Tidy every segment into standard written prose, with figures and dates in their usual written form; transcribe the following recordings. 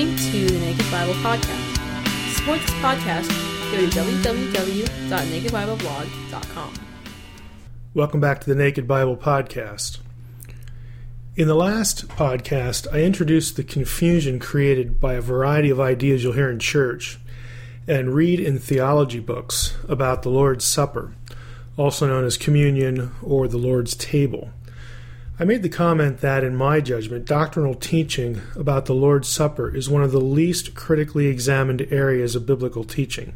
listening to the Naked Bible Podcast. To support this podcast, go to www.nakedbibleblog.com. Welcome back to the Naked Bible Podcast. In the last podcast, I introduced the confusion created by a variety of ideas you'll hear in church and read in theology books about the Lord's Supper, also known as communion or the Lord's table. I made the comment that, in my judgment, doctrinal teaching about the Lord's Supper is one of the least critically examined areas of biblical teaching.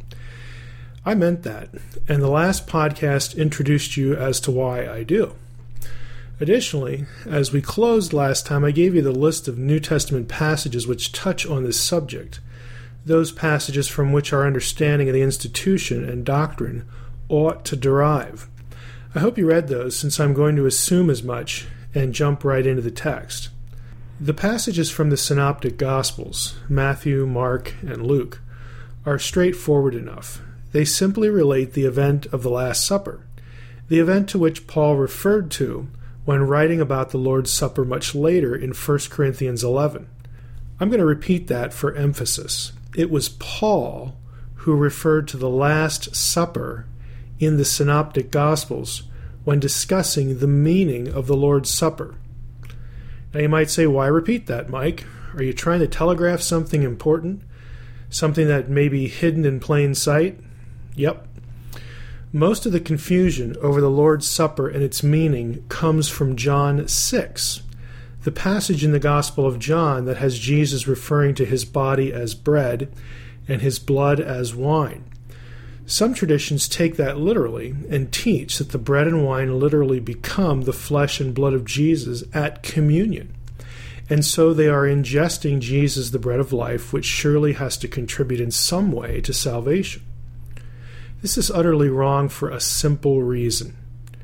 I meant that, and the last podcast introduced you as to why I do. Additionally, as we closed last time, I gave you the list of New Testament passages which touch on this subject, those passages from which our understanding of the institution and doctrine ought to derive. I hope you read those, since I'm going to assume as much and jump right into the text. The passages from the Synoptic Gospels, Matthew, Mark, and Luke, are straightforward enough. They simply relate the event of the Last Supper, the event to which Paul referred to when writing about the Lord's Supper much later in 1 Corinthians 11. I'm going to repeat that for emphasis. It was Paul who referred to the Last Supper in the Synoptic Gospels when discussing the meaning of the Lord's Supper. Now you might say, why repeat that, Mike? Are you trying to telegraph something important? Something that may be hidden in plain sight? Yep. Most of the confusion over the Lord's Supper and its meaning comes from John 6, the passage in the Gospel of John that has Jesus referring to his body as bread and his blood as wine. Some traditions take that literally and teach that the bread and wine literally become the flesh and blood of Jesus at communion. And so they are ingesting Jesus, the bread of life, which surely has to contribute in some way to salvation. This is utterly wrong for a simple reason.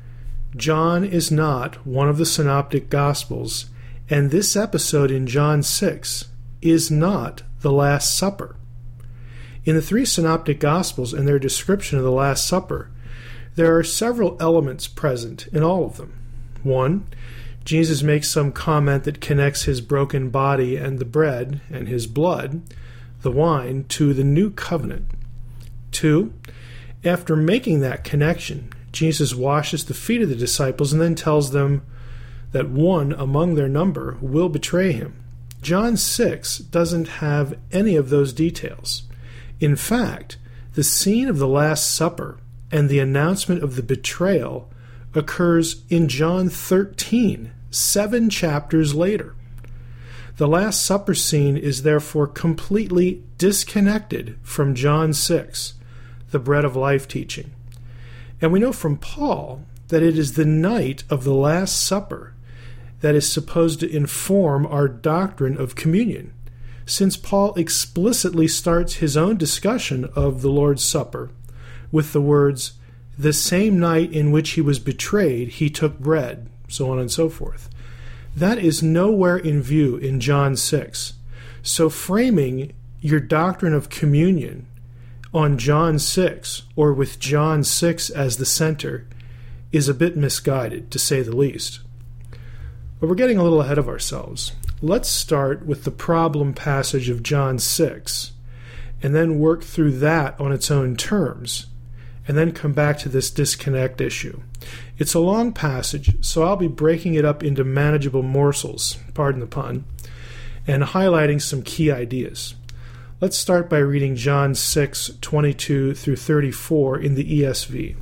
John is not one of the Synoptic Gospels, and this episode in John 6 is not the Last Supper. In the three Synoptic Gospels and their description of the Last Supper, there are several elements present in all of them. 1, Jesus makes some comment that connects his broken body and the bread and his blood, the wine, to the new covenant. 2, after making that connection, Jesus washes the feet of the disciples and then tells them that one among their number will betray him. John 6 doesn't have any of those details. In fact, the scene of the Last Supper and the announcement of the betrayal occurs in John 13, 7 chapters later. The Last Supper scene is therefore completely disconnected from John 6, the bread of life teaching. And we know from Paul that it is the night of the Last Supper that is supposed to inform our doctrine of communion, since Paul explicitly starts his own discussion of the Lord's Supper with the words, "The same night in which he was betrayed, he took bread," so on and so forth. That is nowhere in view in John 6. So framing your doctrine of communion on John 6, or with John 6 as the center, is a bit misguided, to say the least. But we're getting a little ahead of ourselves. Let's start with the problem passage of John 6, and then work through that on its own terms, and then come back to this disconnect issue. It's a long passage, so I'll be breaking it up into manageable morsels, pardon the pun, and highlighting some key ideas. Let's start by reading John 6:22 through 34 in the ESV.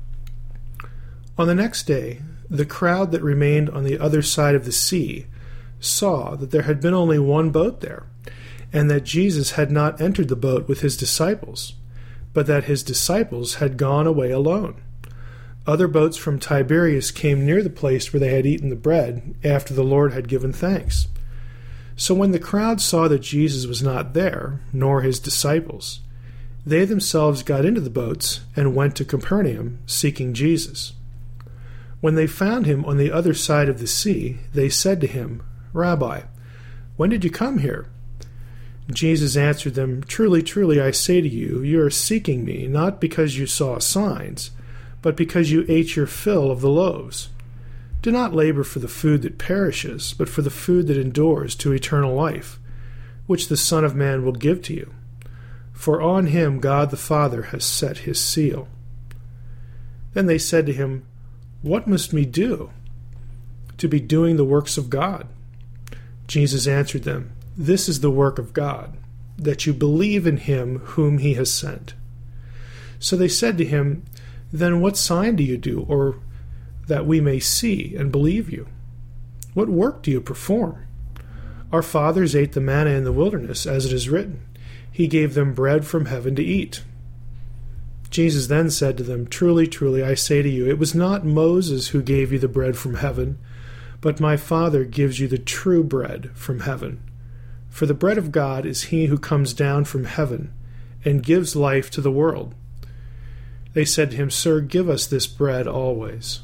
On the next day, the crowd that remained on the other side of the sea saw that there had been only one boat there, and that Jesus had not entered the boat with his disciples, but that his disciples had gone away alone. Other boats from Tiberias came near the place where they had eaten the bread after the Lord had given thanks. So when the crowd saw that Jesus was not there, nor his disciples, they themselves got into the boats and went to Capernaum, seeking Jesus. When they found him on the other side of the sea, they said to him, "Rabbi, when did you come here?" Jesus answered them, "Truly, truly, I say to you, you are seeking me, not because you saw signs, but because you ate your fill of the loaves. Do not labor for the food that perishes, but for the food that endures to eternal life, which the Son of Man will give to you. For on him God the Father has set his seal." Then they said to him, "What must we do to be doing the works of God?" Jesus answered them, "This is the work of God, that you believe in him whom he has sent." So they said to him, "Then what sign do you do, or that we may see and believe you? What work do you perform? Our fathers ate the manna in the wilderness, as it is written, He gave them bread from heaven to eat." Jesus then said to them, "Truly, truly, I say to you, it was not Moses who gave you the bread from heaven, but my Father gives you the true bread from heaven. For the bread of God is he who comes down from heaven and gives life to the world." They said to him, "Sir, give us this bread always."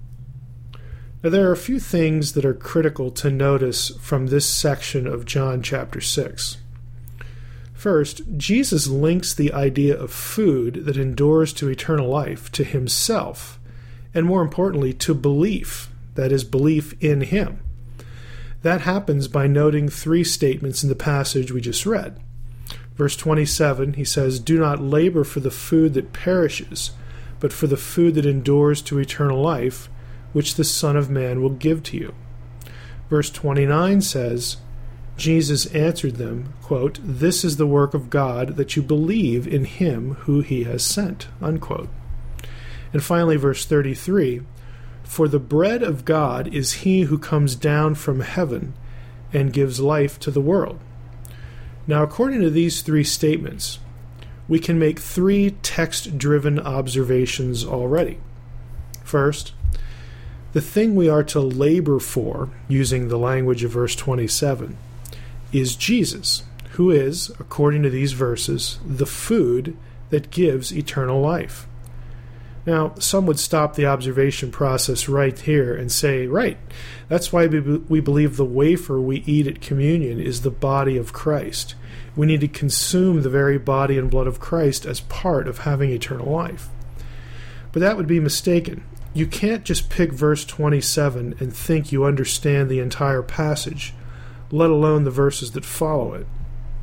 Now there are a few things that are critical to notice from this section of John chapter 6. First, Jesus links the idea of food that endures to eternal life to himself, and more importantly, to belief, that is, belief in him. That happens by noting three statements in the passage we just read. Verse 27, he says, "Do not labor for the food that perishes, but for the food that endures to eternal life, which the Son of Man will give to you." Verse 29 says, Jesus answered them, quote, "This is the work of God, that you believe in him who he has sent." Unquote. And finally, verse 33, "For the bread of God is he who comes down from heaven and gives life to the world." Now, according to these three statements, we can make three text-driven observations already. First, the thing we are to labor for, using the language of verse 27, is Jesus, who is, according to these verses, the food that gives eternal life. Now, some would stop the observation process right here and say, right, that's why we believe the wafer we eat at communion is the body of Christ. We need to consume the very body and blood of Christ as part of having eternal life. But that would be mistaken. You can't just pick verse 27 and think you understand the entire passage, let alone the verses that follow it.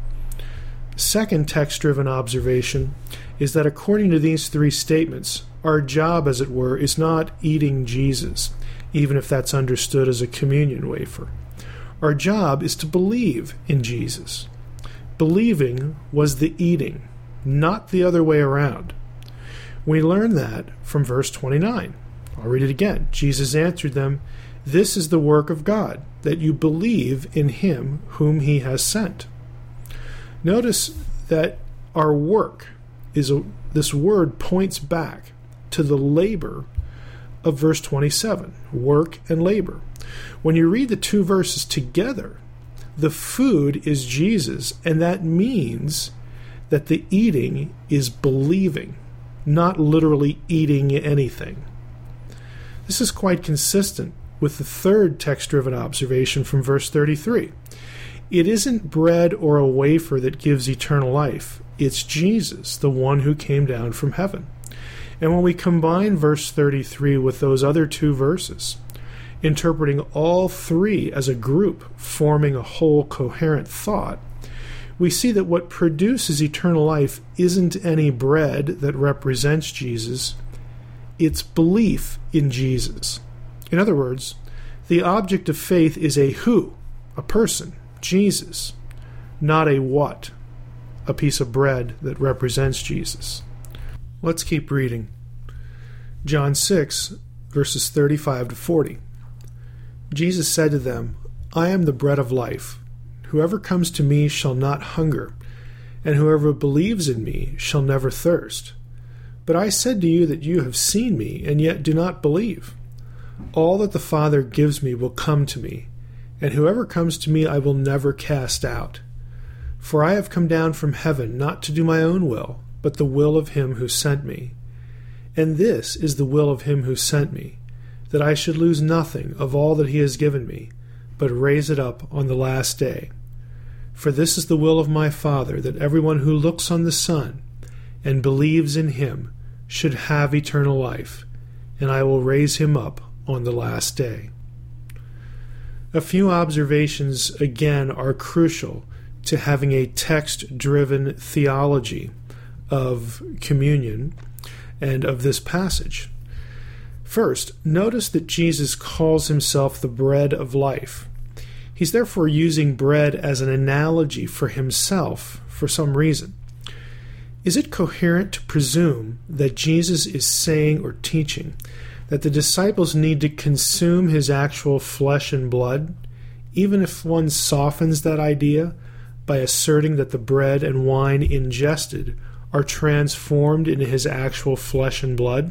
Second text-driven observation is that according to these three statements, our job, as it were, is not eating Jesus, even if that's understood as a communion wafer. Our job is to believe in Jesus. Believing was the eating, not the other way around. We learn that from verse 29. I'll read it again. Jesus answered them, "This is the work of God, that you believe in him whom he has sent." Notice that our work this word points back to the labor of verse 27, work and labor. When you read the two verses together, the food is Jesus, and that means that the eating is believing, not literally eating anything. This is quite consistent with the third text-driven observation from verse 33. It isn't bread or a wafer that gives eternal life. It's Jesus, the one who came down from heaven. And when we combine verse 33 with those other two verses, interpreting all three as a group, forming a whole coherent thought, we see that what produces eternal life isn't any bread that represents Jesus, it's belief in Jesus. In other words, the object of faith is a who, a person, Jesus, not a what, a piece of bread that represents Jesus. Let's keep reading. John 6, verses 35 to 40. Jesus said to them, "I am the bread of life. Whoever comes to me shall not hunger, and whoever believes in me shall never thirst. But I said to you that you have seen me, and yet do not believe. All that the Father gives me will come to me, and whoever comes to me I will never cast out. For I have come down from heaven not to do my own will, but the will of him who sent me. And this is the will of him who sent me, that I should lose nothing of all that he has given me, but raise it up on the last day. For this is the will of my Father, that everyone who looks on the Son and believes in him should have eternal life, and I will raise him up on the last day." A few observations again are crucial to having a text-driven theology of communion and of this passage. First, notice that Jesus calls himself the bread of life. He's therefore using bread as an analogy for himself for some reason. Is it coherent to presume that Jesus is saying or teaching that the disciples need to consume his actual flesh and blood, even if one softens that idea by asserting that the bread and wine ingested are transformed into his actual flesh and blood?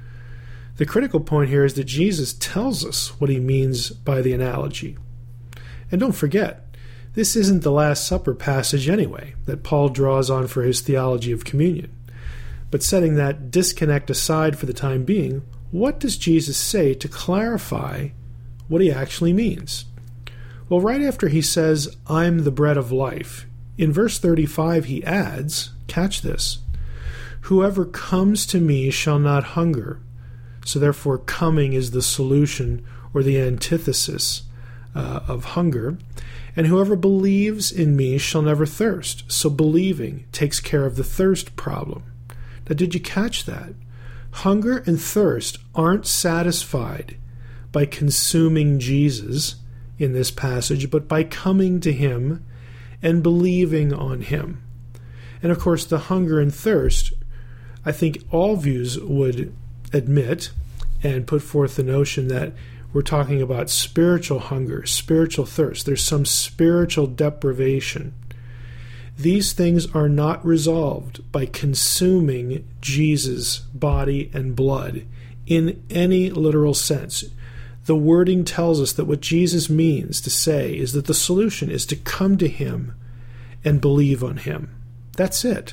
The critical point here is that Jesus tells us what he means by the analogy. And don't forget, this isn't the Last Supper passage anyway that Paul draws on for his theology of communion. But setting that disconnect aside for the time being, what does Jesus say to clarify what he actually means? Well, right after he says, "I'm the bread of life," in verse 35 he adds, catch this, "Whoever comes to me shall not hunger." So therefore coming is the solution or the antithesis of hunger. "And whoever believes in me shall never thirst." So believing takes care of the thirst problem. Now, did you catch that? Hunger and thirst aren't satisfied by consuming Jesus in this passage, but by coming to him and believing on him. And of course, the hunger and thirst, I think all views would admit and put forth the notion that we're talking about spiritual hunger, spiritual thirst. There's some spiritual deprivation. These things are not resolved by consuming Jesus' body and blood in any literal sense. The wording tells us that what Jesus means to say is that the solution is to come to him and believe on him. That's it.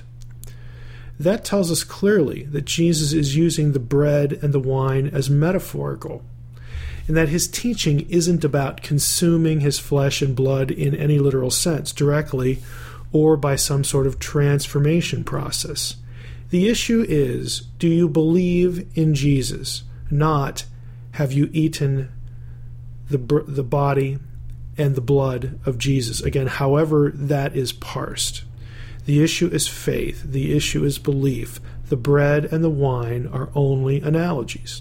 That tells us clearly that Jesus is using the bread and the wine as metaphorical, and that his teaching isn't about consuming his flesh and blood in any literal sense, directly or by some sort of transformation process. The issue is, do you believe in Jesus? Not, have you eaten the body and the blood of Jesus? Again, however that is parsed. The issue is faith. The issue is belief. The bread and the wine are only analogies.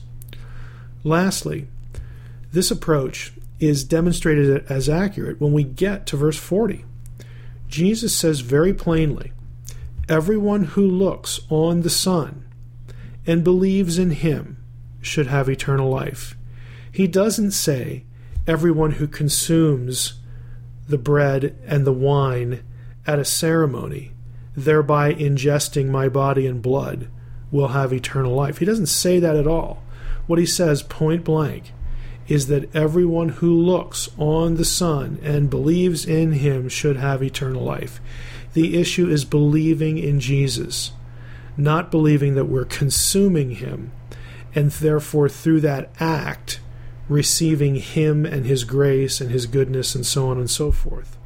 Lastly, this approach is demonstrated as accurate when we get to verse 40. Jesus says very plainly, "Everyone who looks on the Son and believes in him should have eternal life." He doesn't say, "Everyone who consumes the bread and the wine at a ceremony, thereby ingesting my body and blood, will have eternal life." He doesn't say that at all. What he says point blank is that everyone who looks on the Son and believes in him should have eternal life. The issue is believing in Jesus, not believing that we're consuming him, and therefore through that act receiving him and his grace and his goodness and so on and so forth.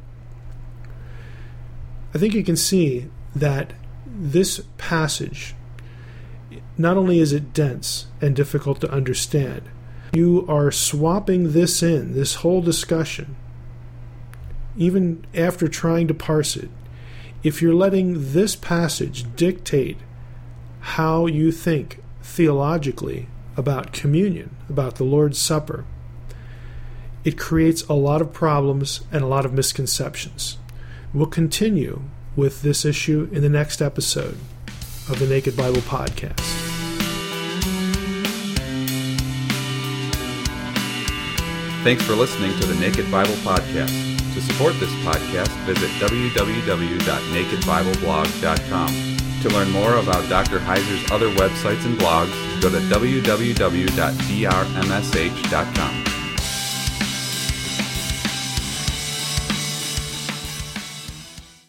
I think you can see that this passage, not only is it dense and difficult to understand, you are swapping this in, this whole discussion, even after trying to parse it. If you're letting this passage dictate how you think theologically about communion, about the Lord's Supper, it creates a lot of problems and a lot of misconceptions. We'll continue with this issue in the next episode of the Naked Bible Podcast. Thanks for listening to the Naked Bible Podcast. To support this podcast, visit www.nakedbibleblog.com. To learn more about Dr. Heiser's other websites and blogs, go to www.drmsh.com.